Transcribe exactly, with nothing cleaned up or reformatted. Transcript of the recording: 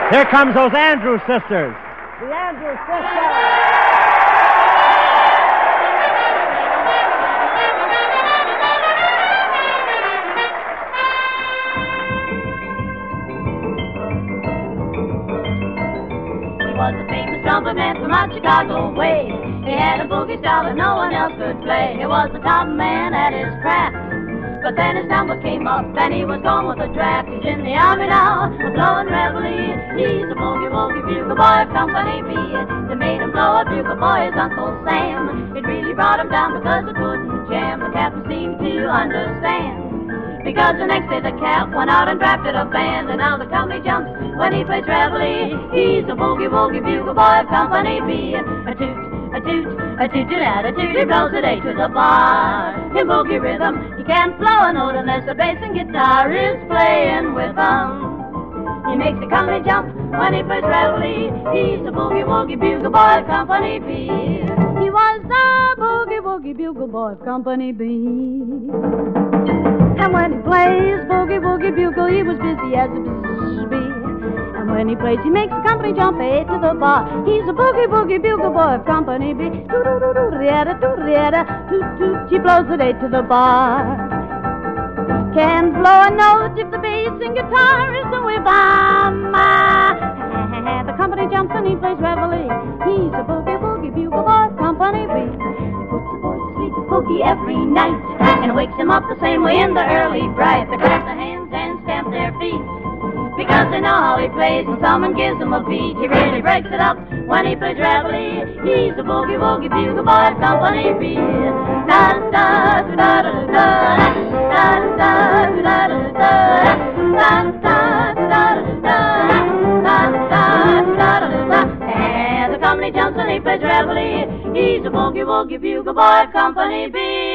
Here comes those Andrews sisters. The Andrews sisters. Was a famous trumpet man from out Chicago way. He had a boogie style that no one else could play. He was the top man at his craft, but then his number came up and he was gone with a draft. He's in the army now, blowing reveille. He's a boogie woogie bugle boy of Company B. They made him blow a bugle boy, his Uncle Sam. It really brought him down because it wouldn't jam. The captain seemed to understand, because the next day the cap went out and drafted a band. And now the company jumps when he plays reveille. He's a boogie woogie bugle boy of Company B. A toot, a toot, a toot, a toot, a toot. He blows a day to the bar. In boogie rhythm, he can't blow a note unless the bass and guitar is playing with him. He makes the company jump when he plays reveille. He's a boogie woogie bugle boy of Company B. He was the boogie woogie bugle boy of Company B. And when he plays boogie woogie bugle, he was busy as a bee. And when he plays, he makes the company jump eight to the bar. He's a boogie woogie bugle boy of Company B. Doo-doo-doo-doo-rietta, doo-rietta, toot-toot, she blows it eight to the bar. Can't blow a note if the bass and guitar isn't with him. The company jumps and he plays reveille. He's a boogie woogie bugle boy of Company B. Boogie every night and wakes him up the same way in the early bright. They clap their hands and stamp their feet because they know how he plays, and someone gives him a beat. He really breaks it up when he plays reveille. He's a boogie woogie bugle boy of Company B. Da da da da da da da da da da da da da da. And the company jumps and he plays reveille. He's a boogie woogie bugle boy of Company B.